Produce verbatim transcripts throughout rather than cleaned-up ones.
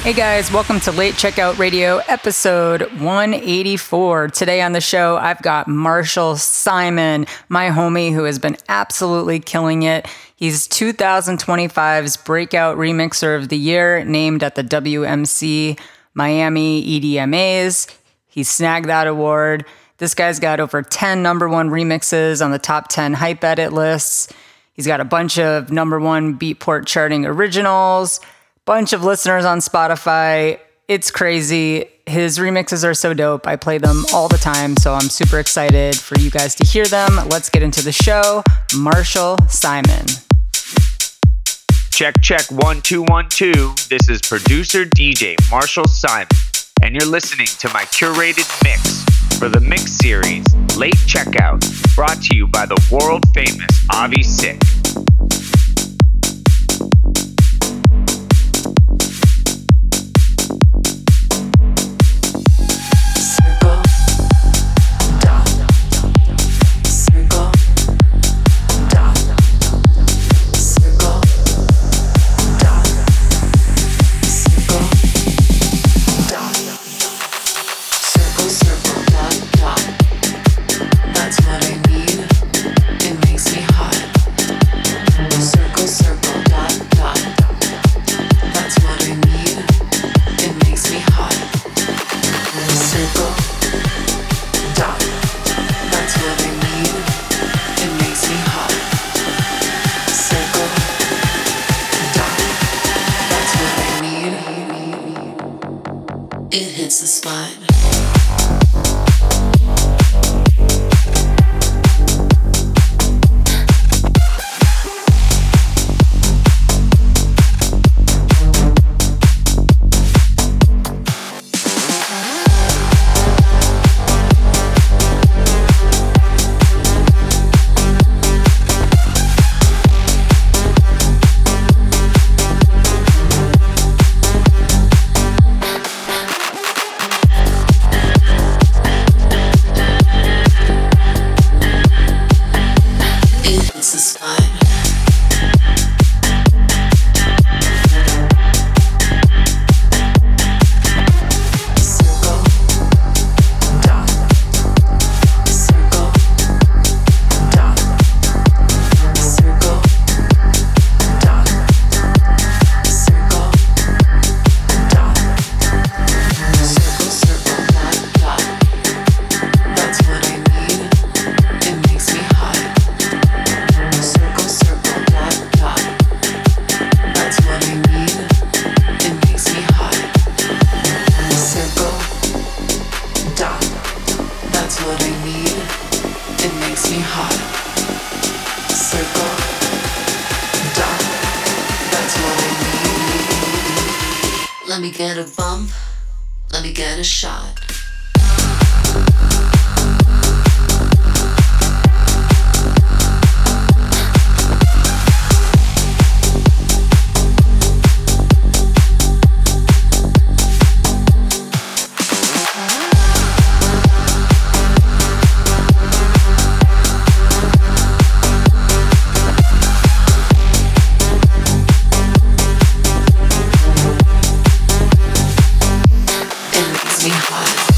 Hey guys, welcome to Late Checkout Radio, episode one eighty-four. Today on the show, I've got Marshall Simon, my homie who has been absolutely killing it. He's twenty twenty-five's Breakout Remixer of the Year, named at the W M C Miami E D M As. He snagged that award. This guy's got over ten number one remixes on the top ten hype edit lists. He's got a bunch of number one Beatport charting originals, bunch of listeners on Spotify. It's crazy. His remixes are so dope. I play them all the time, so I'm super excited for you guys to hear them. Let's get into the show. Marshall Simon. Check, check, one, two, one, two. This is producer D J Marshall Simon, and you're listening to my curated mix for the mix series, Late Checkout, brought to you by the world famous Avi Sick. Let me get a bump, let me get a shot. It makes me hot.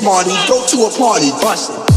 Smarty, go to a party, bust it.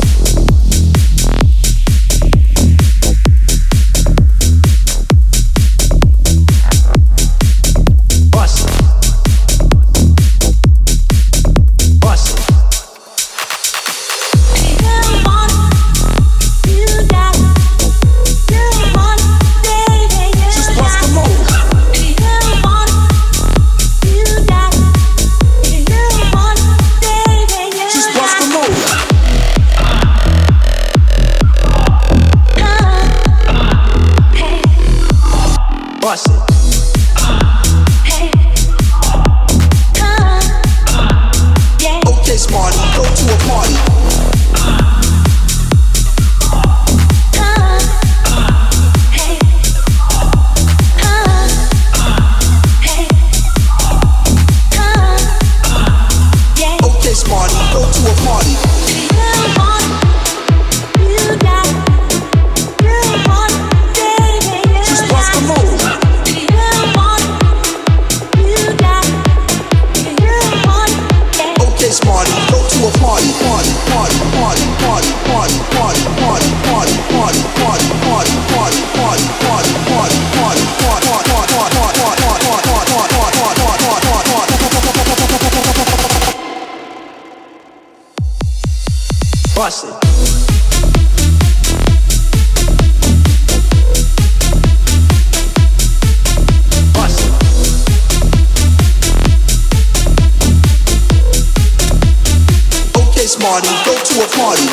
Bust it. Smarty, go to a party.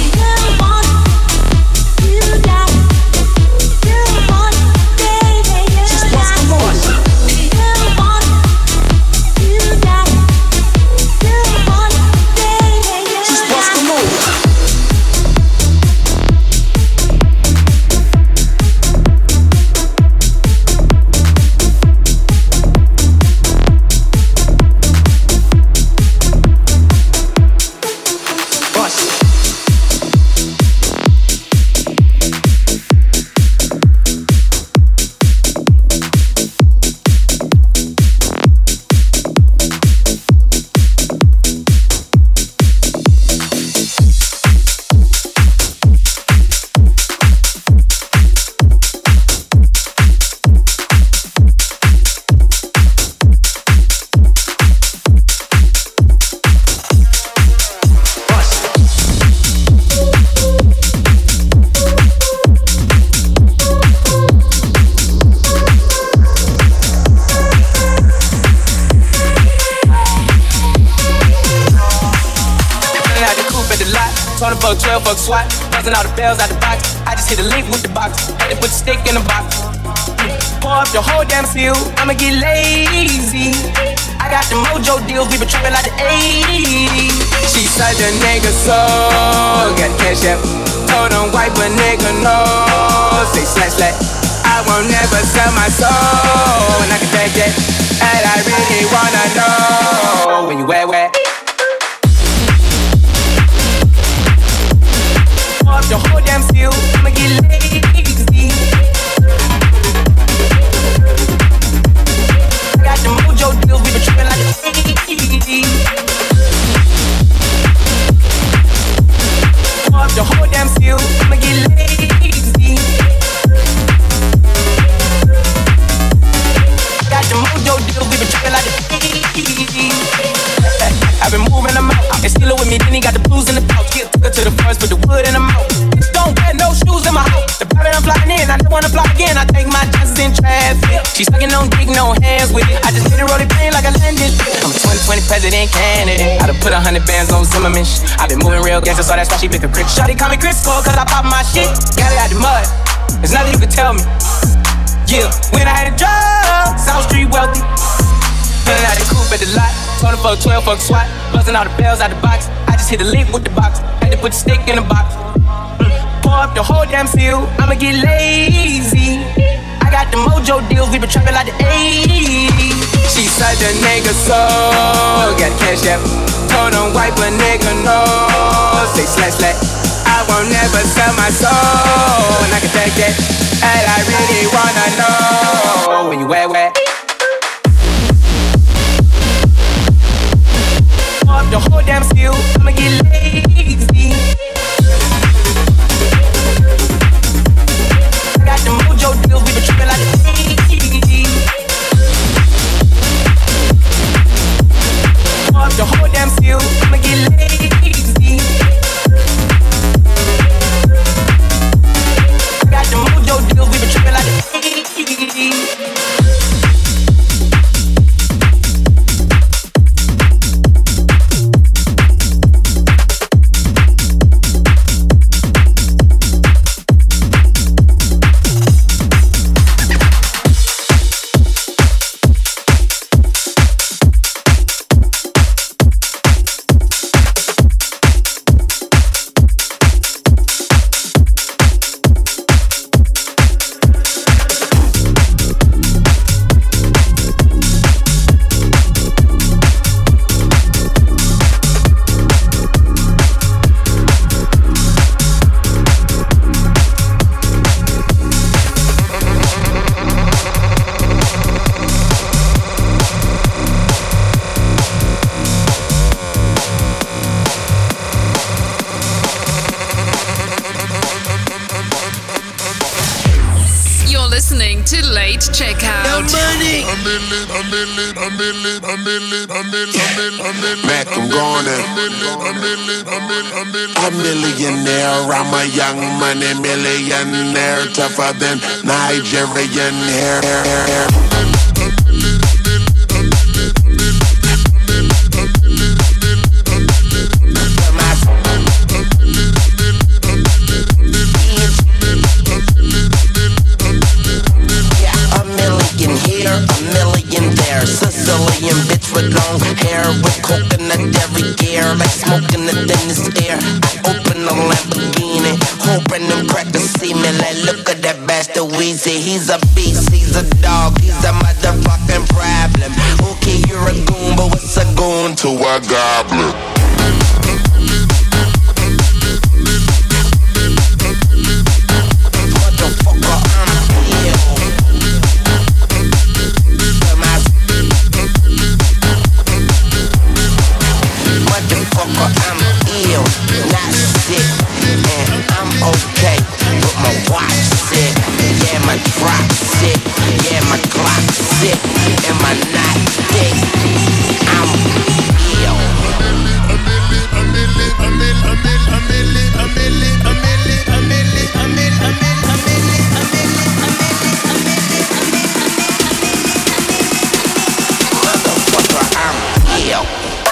twelve buck swat, buzzing all the bells out the box. I just hit a link with the box, had to put the stick in the box. Pour up the whole damn seal, I'ma get lazy. I got the mojo deals, we been trapping like the eighties. She said the nigga soul, got the cash out. Told him wipe a nigga no, say slash slash. I won't never sell my soul, and I can take that. And I really wanna know when you wet wet. Up the whole damn seal, I'ma get lazy. I got the mojo deals, we been trippin' like the eighties. Up the whole damn seal, I'ma get lazy. I got the mojo deals, we been trippin' like the eighties. I've been moving them out, and steal it with me, then he got the blues in the pouch. Get took her to the forest, put the wood in the mouth. Don't wear no shoes in my house. The private I'm flying in, I don't wanna fly again. I take my chances in traffic. She sucking on dick, no hands with it. I just hit a rolling plane like I landed. I'm a twenty twenty president candidate. I done put a hundred bands on Zimmerman. I been moving real gangster, so that's why she pick a crick. Shawty call me Chris Cole, cause I pop my shit. Got it out the mud, there's nothing you can tell me. Yeah, when I had a job, South Street wealthy. Pulling out the coupe at the lot, told her fuck twelve, fuck SWAT. Buzzing all the bells out the box, I just hit a link with the box. Had to put the stick in the box. Pour up the whole damn seal, I'ma get lazy. I got the mojo deals, we been trapping like the eighties. She said the nigga soul, got the cash out. Told him wipe a nigga no, say slash slash. I won't never sell my soul, and I can take that. And I really wanna know when you wet wet. Pour up the whole damn seal, to Late Checkout. No money. Mac, I'm going in. A millionaire, I'm a young money millionaire, tougher than Nigerian hair. hair, hair, hair. Here, a million there. Sicilian bitch with long hair, with coconut every gear, like smoking it in this air. I open a Lamborghini, hoping them crackers see me. Like, look at that bastard Weezy. He's a beast, he's a dog, he's a motherfucking problem. Okay, you're a goon, but what's a goon to a goblin? I'm ill, not sick, and I'm okay, but my watch sick, yeah, my drop sick, yeah, my clock sick, and my night dick, I'm ill. A million, a million, a million, a million, a million, a million, a million, a million, a million, a million, a million, motherfucker, I'm ill.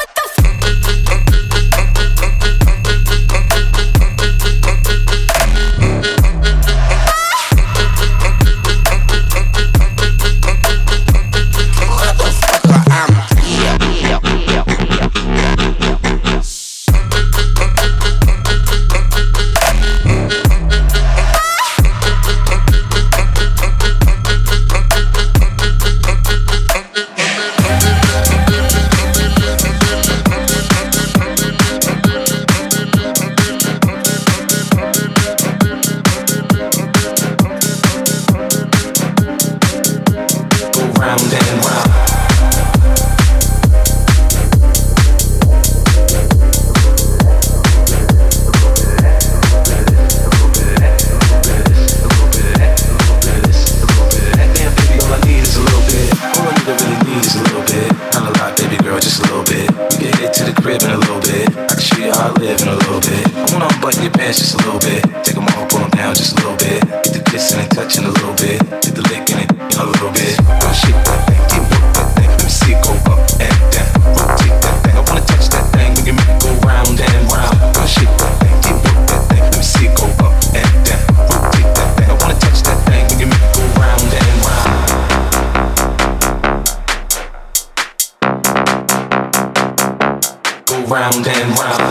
Round and round.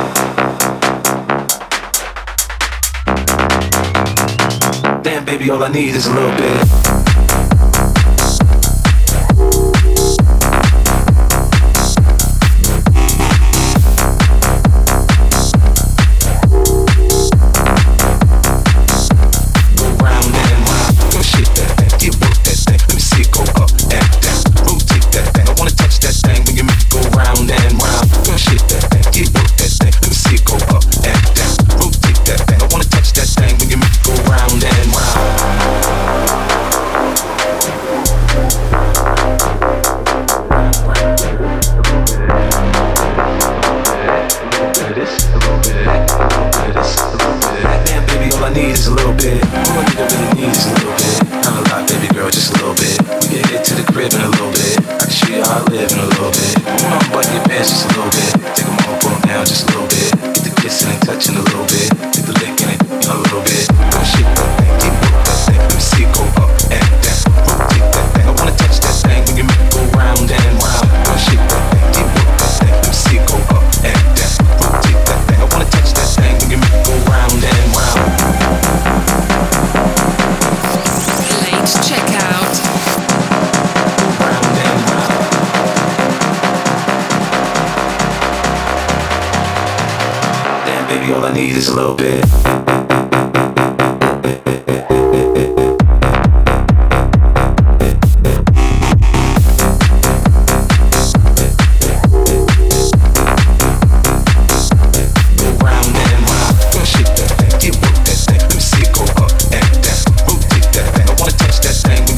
Damn, baby, all I need is a little bit. All I need is a little bit. Shake that thing, get work that thing. Let me see it go up and down. Rotate that thing. I wanna touch that thing.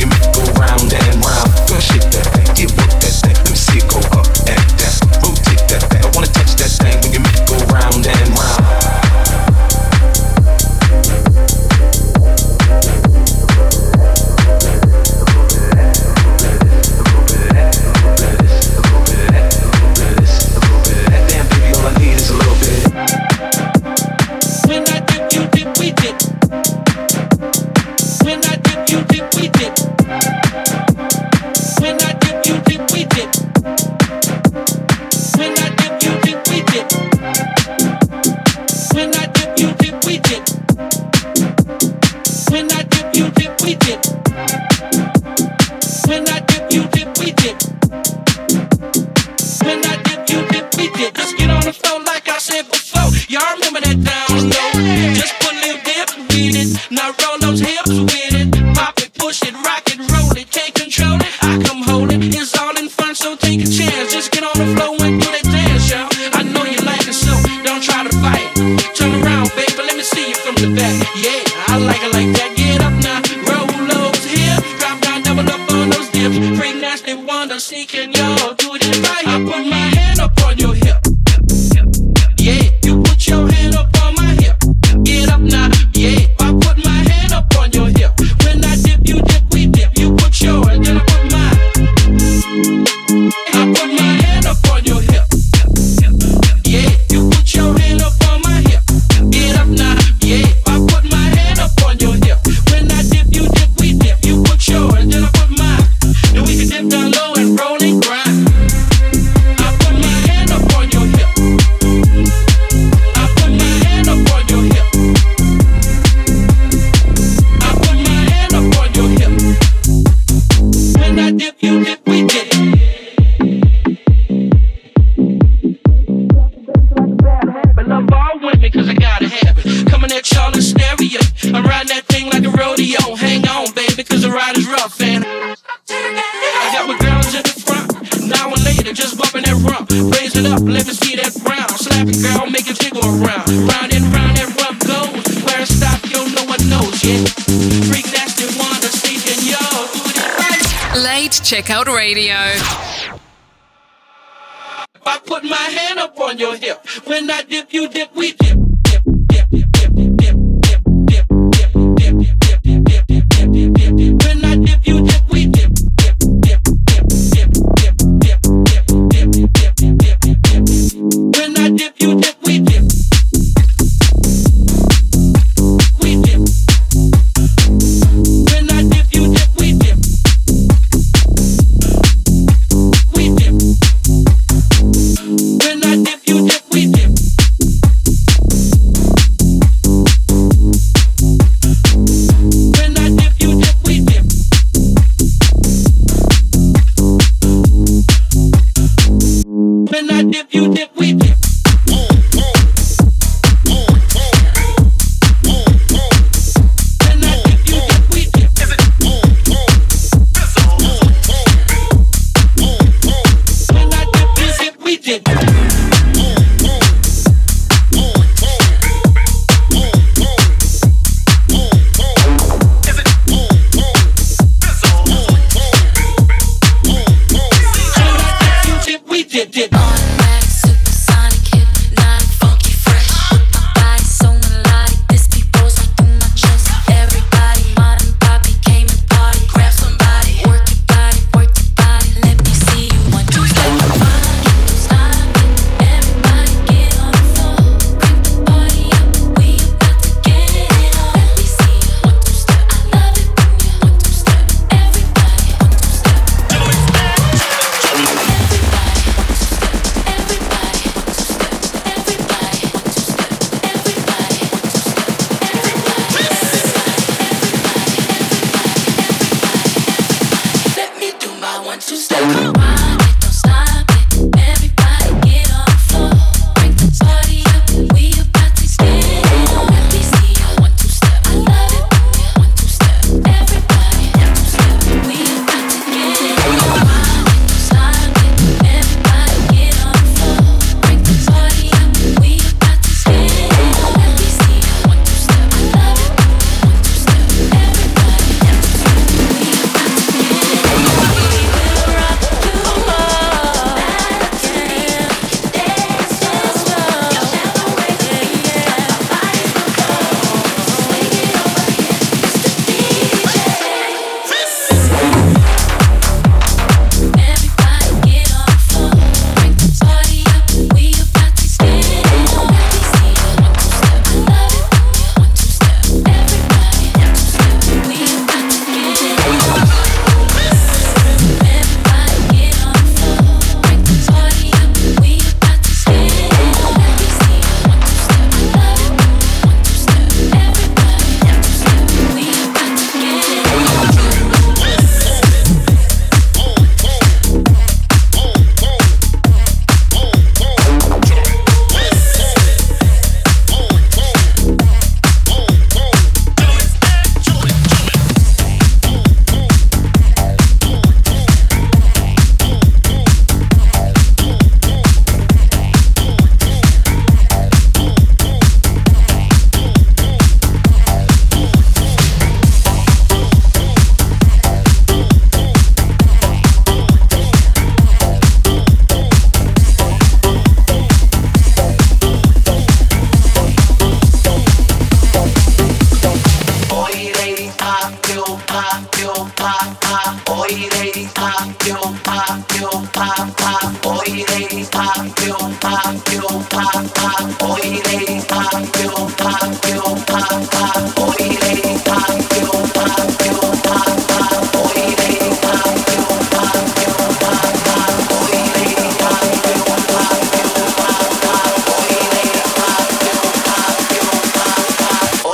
dip. When I dip, you dip, we dip. When I dip, you dip, we dip. When I dip, you dip, we dip. Just get on the floor like I said before. Y'all remember that down low? Just put a little dip with it. Now roll those hips with it. Pop it, push it, rock it, roll it. Can't control it, I come hold it. It's all in fun, so take a chance. Just get on the floor and do that dance, y'all. I know you like it, so don't try to fight. Turn around, baby, let me see you from the back. Yeah, I like it like that. Get up now, roll those hips. Drop down, double up on those dips. Freak nasty wonder, seeking y'all. Do it right. I put my hand up on your hip. Yeah, you put your hand up on my hip. Get up now, yeah. I put my hand up on your hip. When I dip, you dip, we dip. You put yours, then I put mine. I put my hand up on your hip. Yeah, you put your hand up on my hip. Get up now, yeah. I put my hand up on your hip. When I dip, you dip, we dip. You put yours, then I put mine. Then we can dip down low and roll and grind. I put my hand up on your hip. I put my hand up on your hip. I put my hand up on your hip. When I dip, you dip, we dip. But love all women, cause I gotta have it. Coming at y'all in stereo. I'm riding that thing like a rodeo. Hang on, baby, cause the ride is rough, and I got my girls in the front. Now and later, just bumping that rump. Raise it up, let me see that brown. Slap it, girl, make it jiggle around. Round and round that rump goes. Where it stop, yo, no one knows, yeah. Freak nasty wonder, seeking yo. Do it right. Late Checkout Radio. I put my hand up on your hip. When I dip, you dip, we dip. Dip, dip, dip, dip, dip, dip, dip, dip, dip, dip, dip, dip, dip, dip, dip. When I dip, you dip, we dip. Dip, dip, dip, dip, dip, dip, dip, dip, dip, dip, dip, dip. When I dip, you dip, we dip. We dip. When I dip, you dip, we dip. We dip. When I dip, you dip, we dip.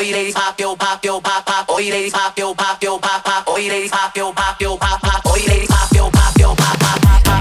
Oi ladies pop yo pop yo pop pop. Oi ladies pop yo pop yo pop pop. Oi ladies pop yo pop yo pop pop. Oi ladies pop yo pop yo pop pop pop pop.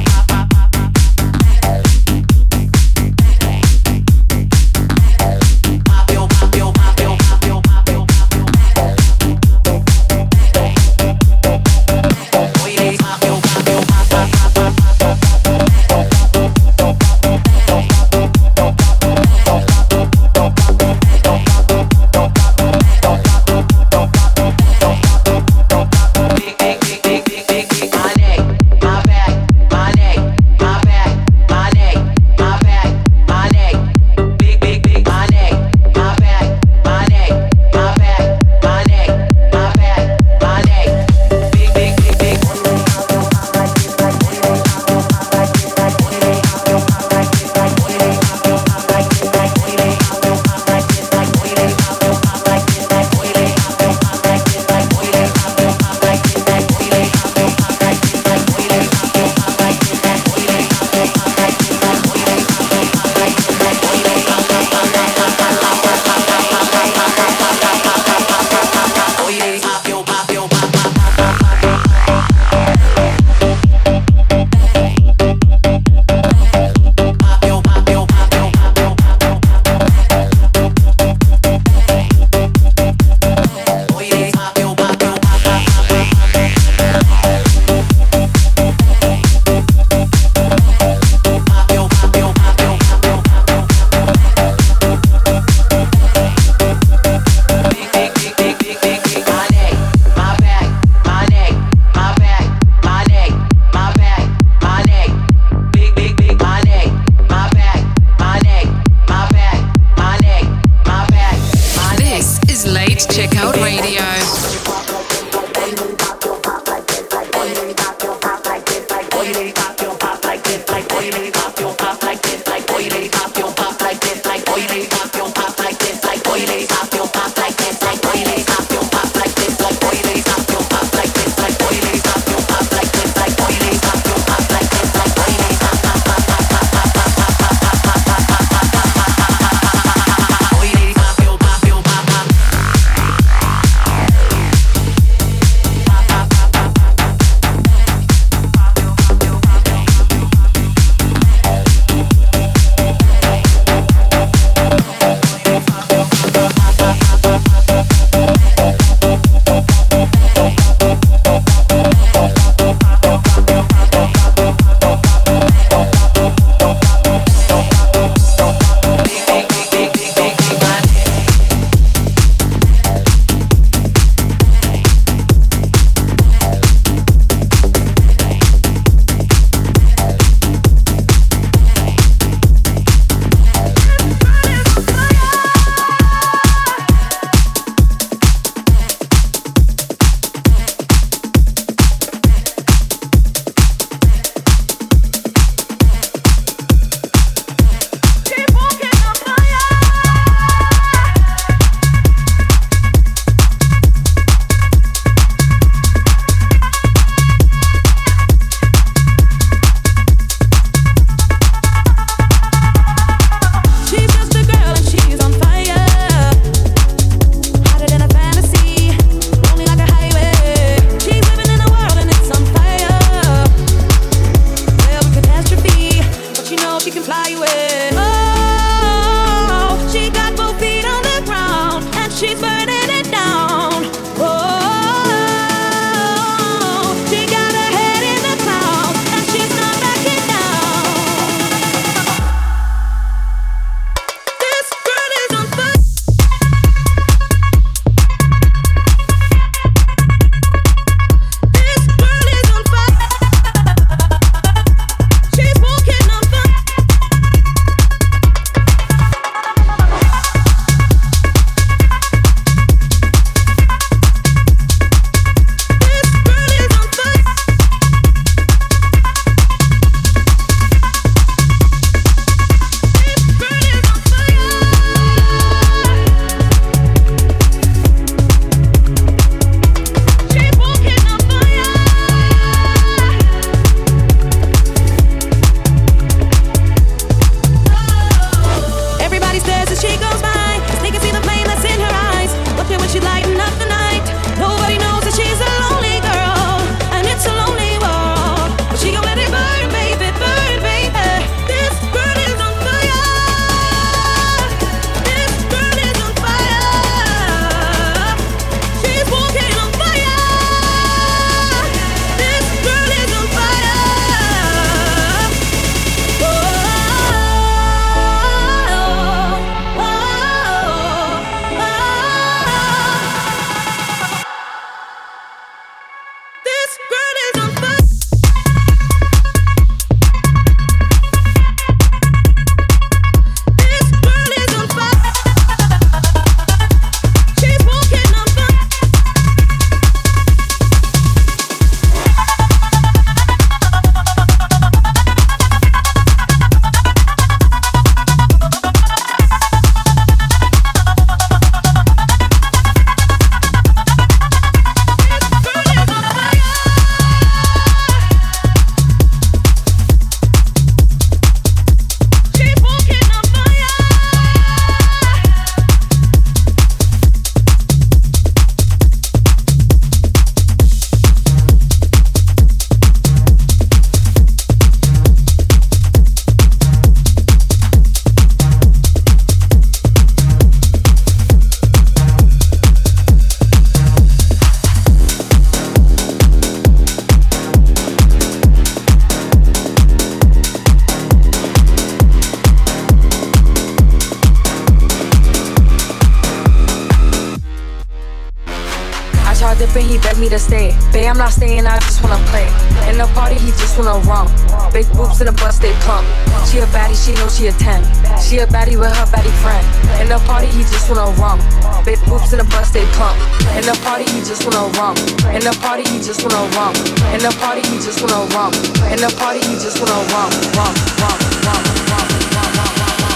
dip and he begged me to stay. Babe, I'm not staying, I just wanna play. In the party, he just wanna rum. Big boobs in the bus, they plump. She a baddie, she knows she a ten. She a baddie with her baddie friend. In the party, he just wanna rum. Big boobs in the bus, they plump. In the party, he just wanna rum. In the party, he just wanna rum. In the party, he just wanna rum. In the party, he just wanna rum, rum, rum, rum, rum, rum, rum.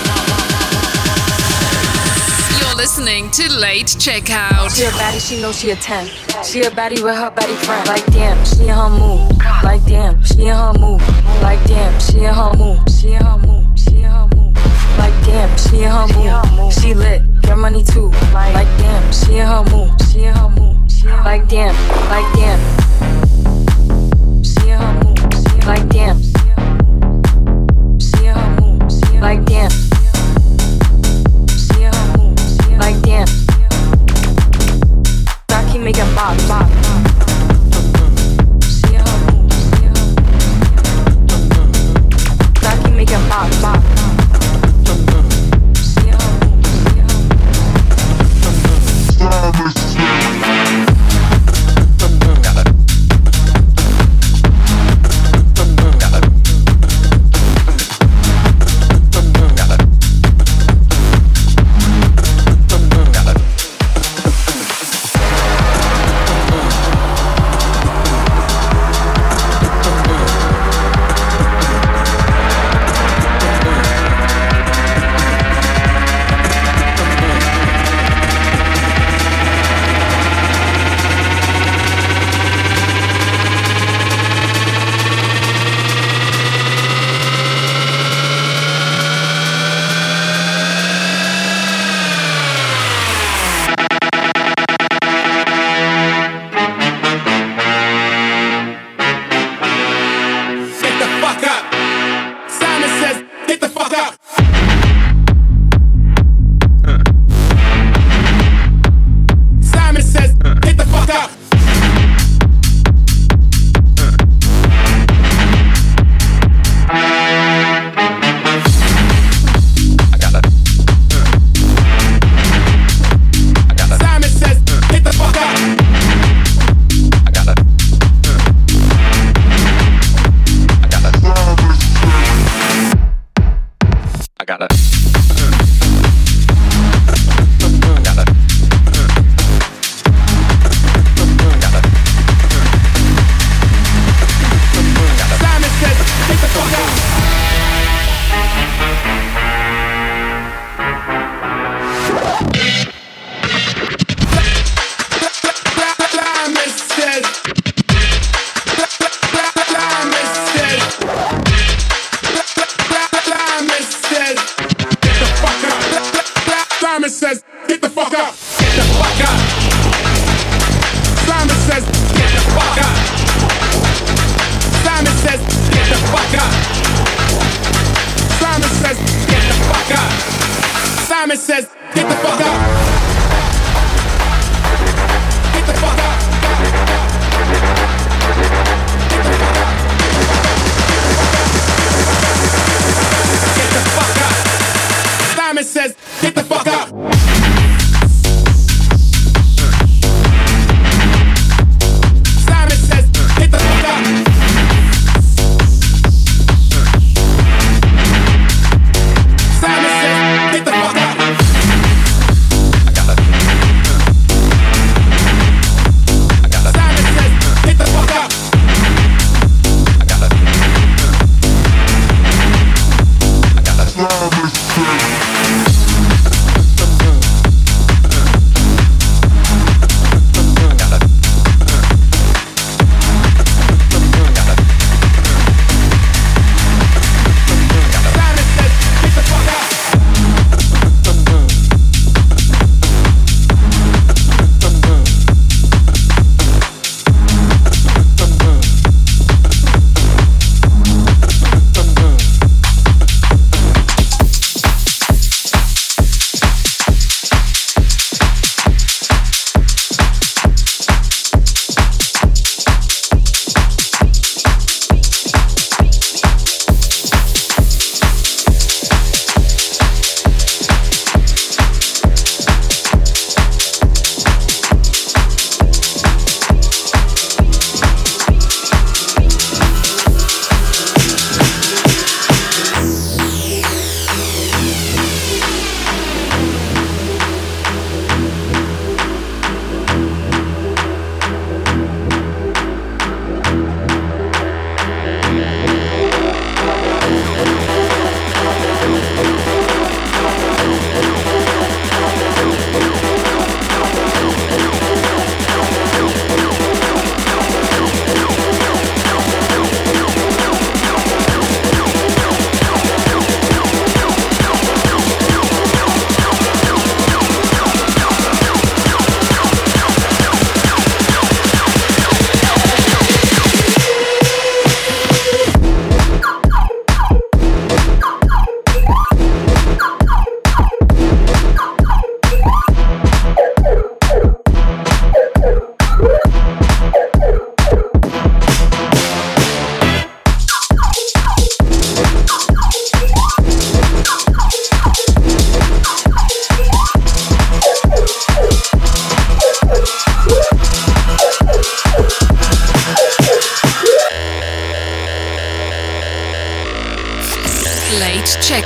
You're listening to Late Checkout. She a baddie, she knows she a ten. She a baddie with her baddie friend. Like damn, she in her mood. Like damn, she in her mood. Like damn, she in her mood. She in her mood. She in her mood. Like damn, she in her mood. She lit, get money too. Like damn, she in her mood. She in her mood. Like damn, like damn. She in her mood. Like damn. She in her mood. Like damn. She in her mood. Like damn. I keep making bop, bop. She in her mood. I keep making bop, bop. She in her mood.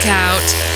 Checkout.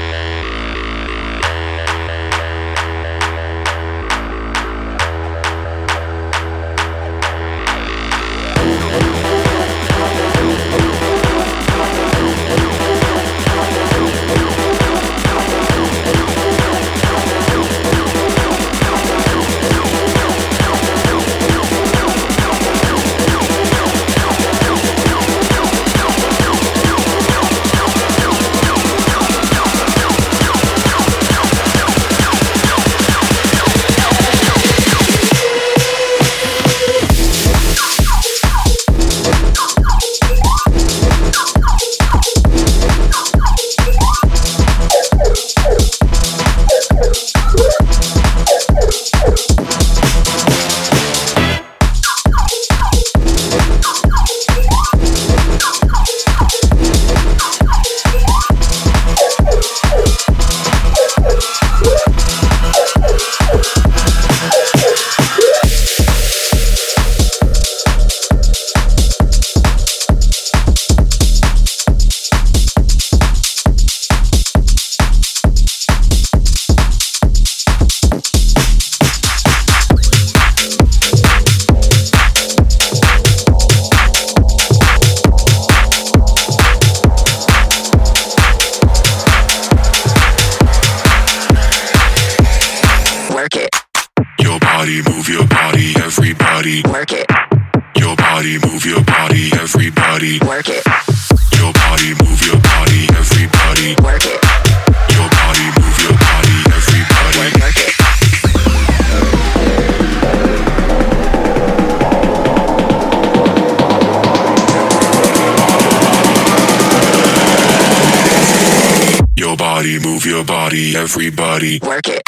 Everybody, work it.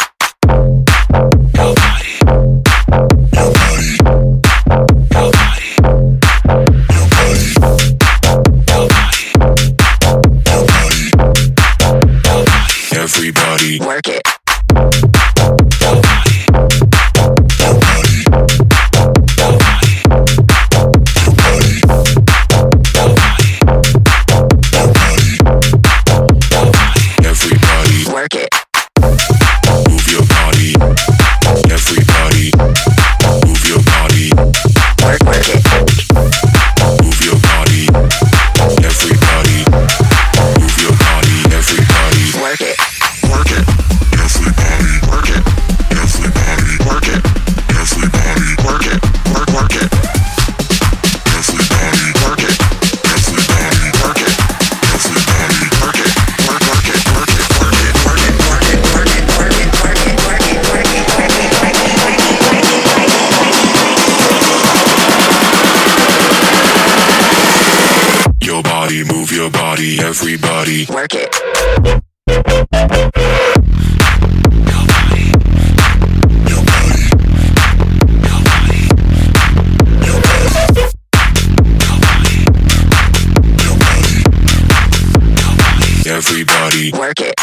Your body, your body, your body, your body, your body, your body, your body. Everybody, work it. Your body, your body, your body, your body, your body, your body, your body. Everybody, work it. Everybody, work it. Everybody, work it.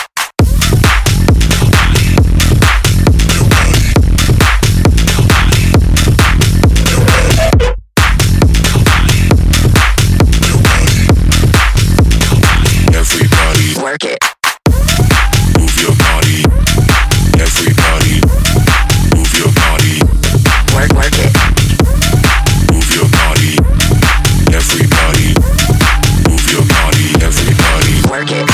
Work it. Move your body. Everybody, move your body. Work, work it. Move your body. Everybody, move your body. Everybody, work it.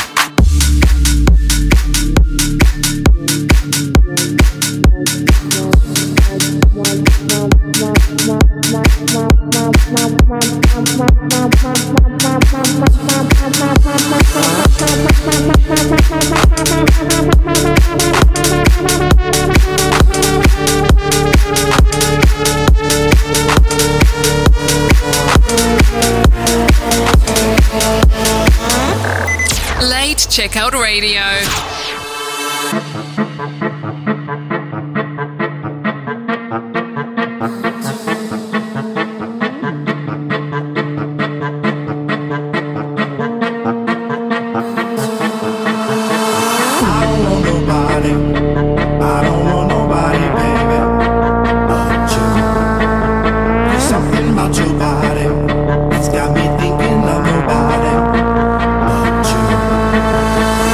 Late Checkout Radio. It's got me thinking of nobody but you.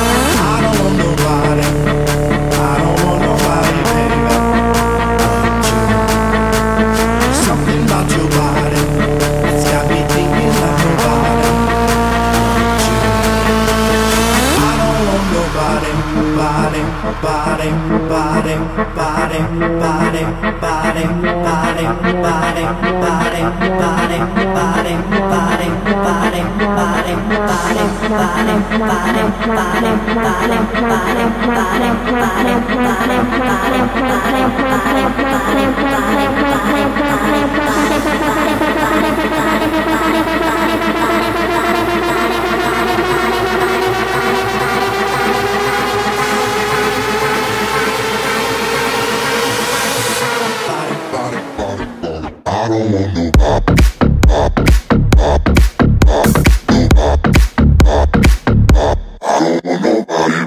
body, body, body, body, body, body, body, body, body, body, body, body, body, body, body, body, body, body, I don't want no pop, pop, pop, pop, pop, pop, pop. I don't want nobody.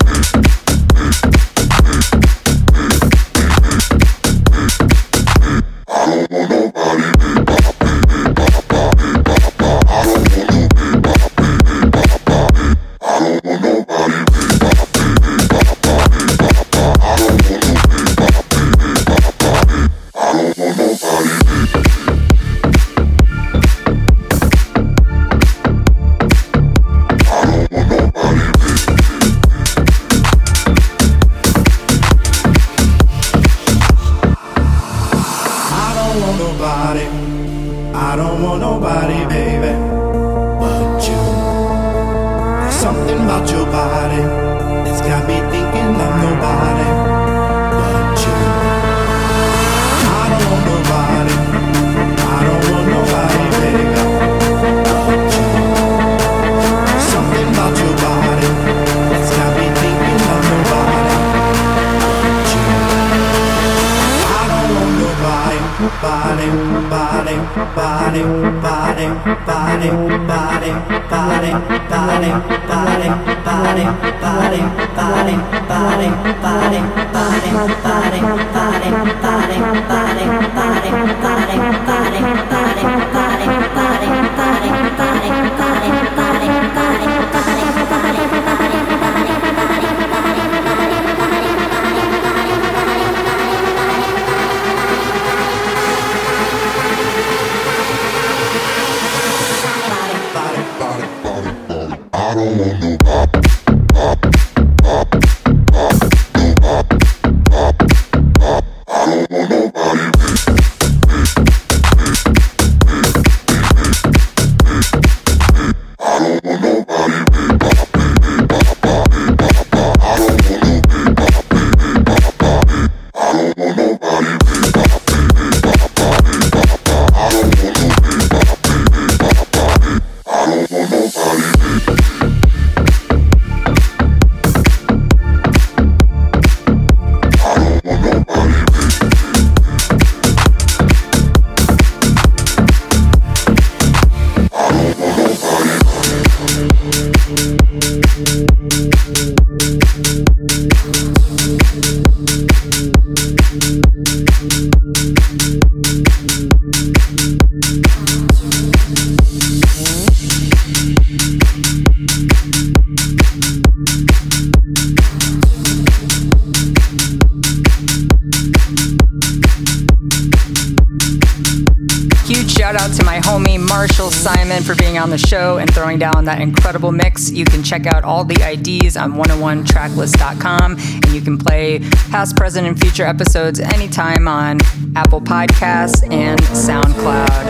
For being on the show and throwing down that incredible mix. You can check out all the I Ds on one oh one tracklist dot com, and you can play past, present, and future episodes anytime on Apple Podcasts and SoundCloud.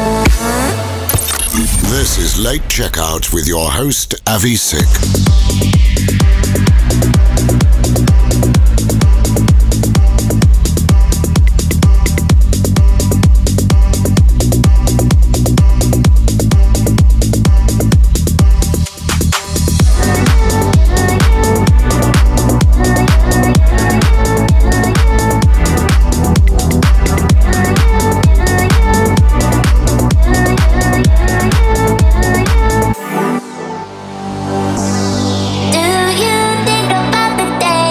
This is Late Checkout with your host, Avi Sick. Do you think about the day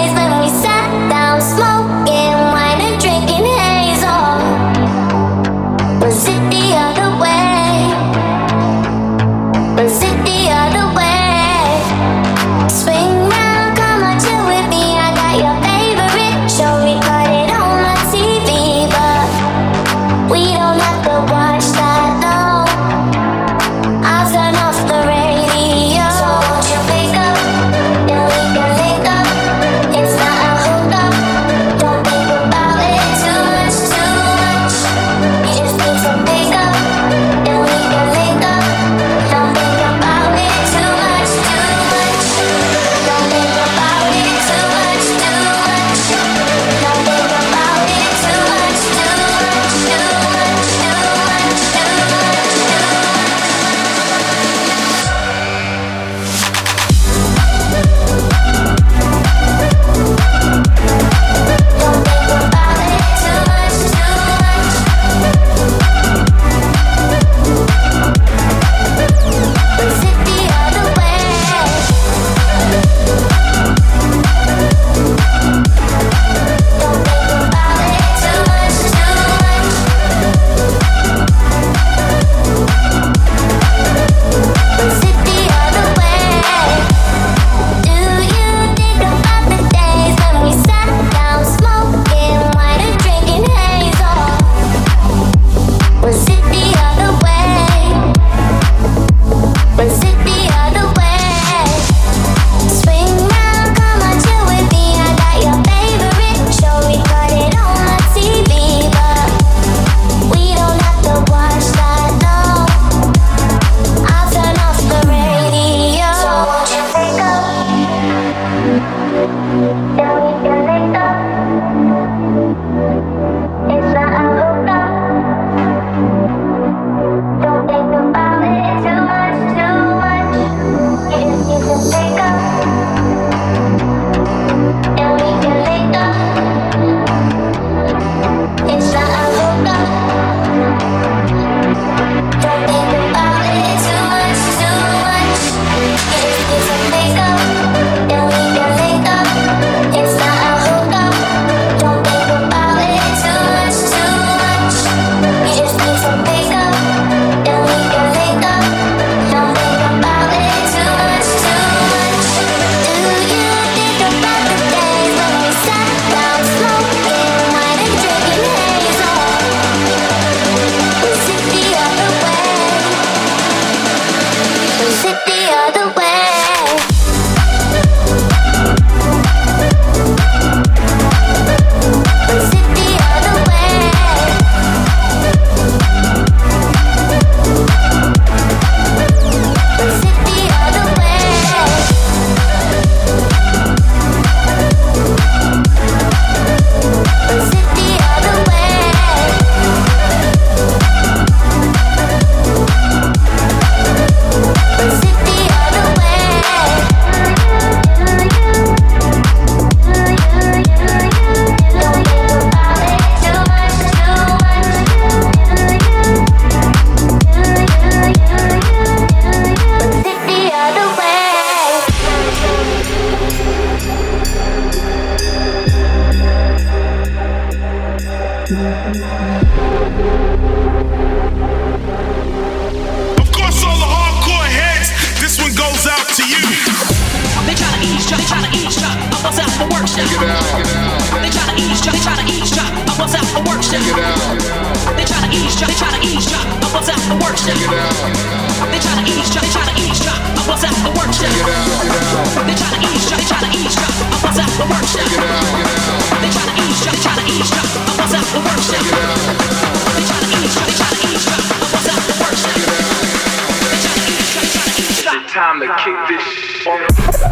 Of course, all the hardcore heads, this one goes out to you. They try to eavesdrop, they try to eavesdrop. I bust out the workshop. Get out, get out. They try to eavesdrop, they try to eavesdrop. I bust out the workshop. Get out, get out. They try to eavesdrop, they try to eavesdrop. I bust out the workshop. Get out, get out. They try to eavesdrop, they try to eavesdrop. I bust out the workshop. Get out, get out. They try to eavesdrop, they try to eavesdrop. I bust out the workshop. Get out, get out. They try to eavesdrop, they try to eavesdrop. I bust out the workshop. Get out, get out. They try to eavesdrop, they try to eavesdrop. I bust out the workshop. Get out, get out. They try to eavesdrop, they try to eavesdrop. It's time to kick this shit on.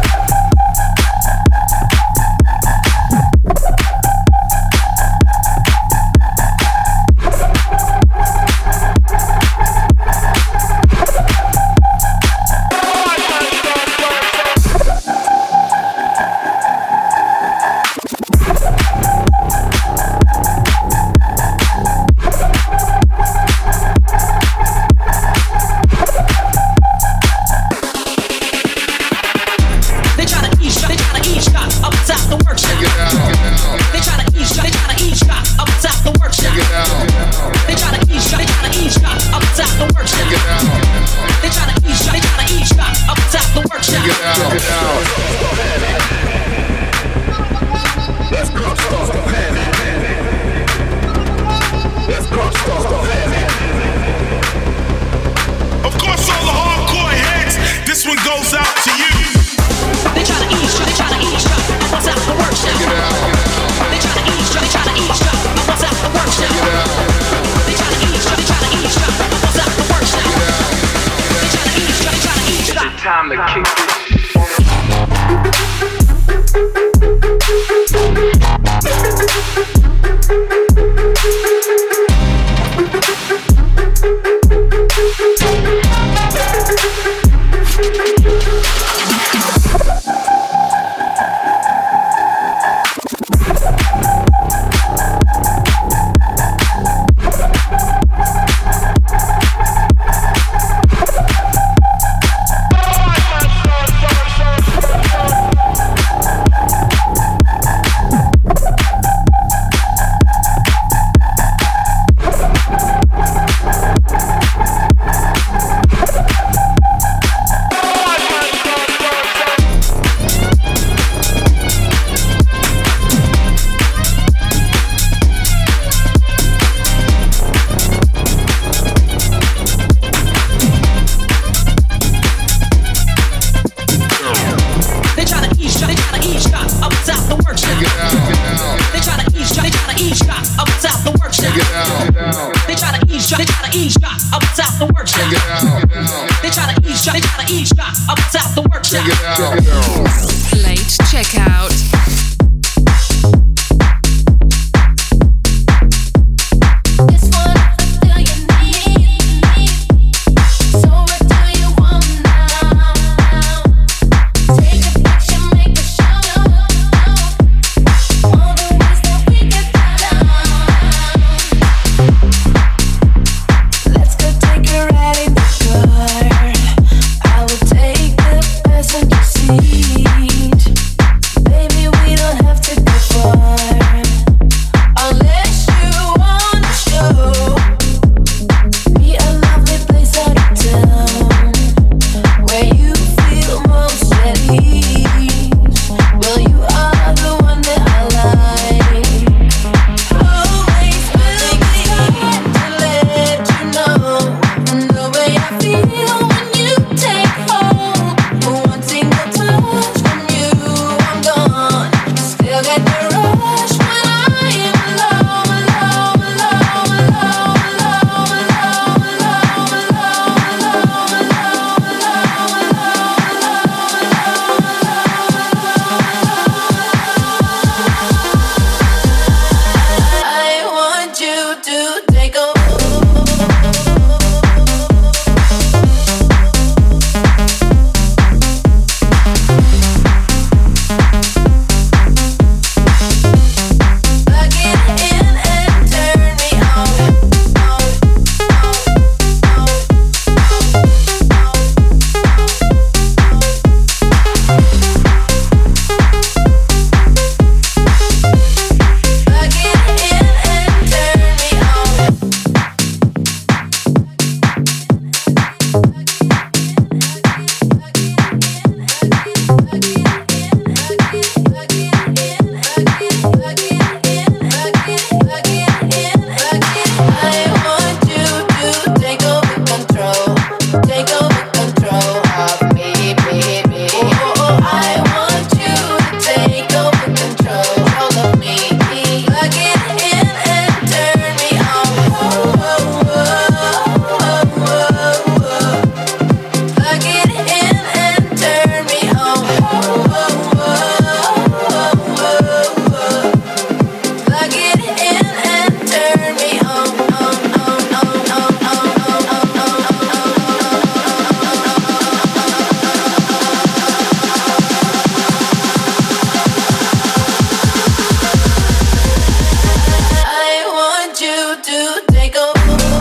Time to kick this Late checkout. take a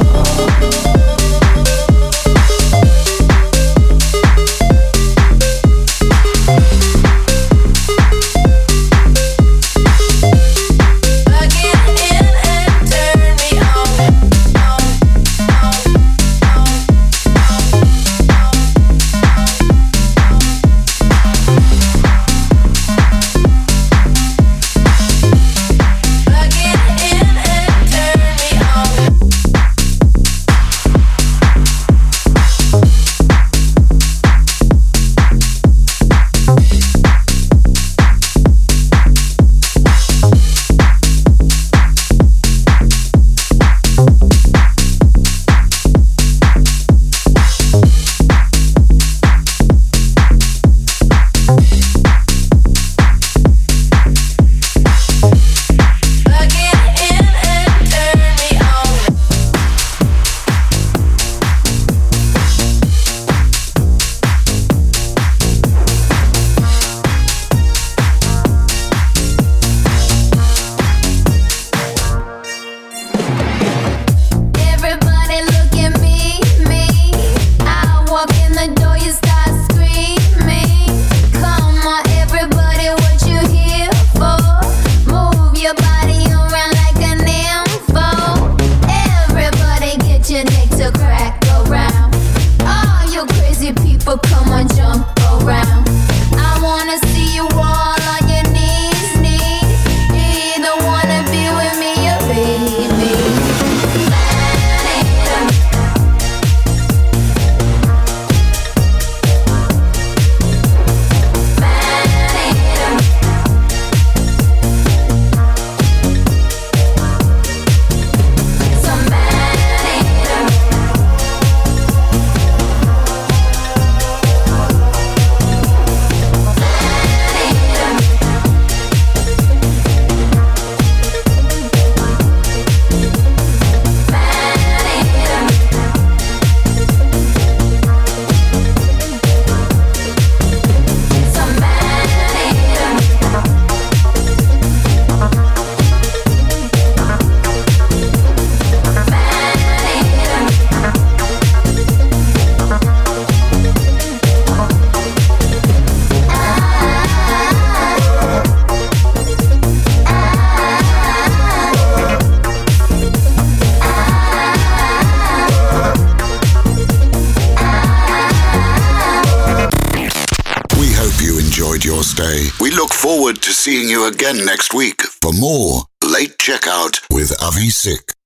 We look forward to seeing you again next week for more Late Checkout with Avi Sick.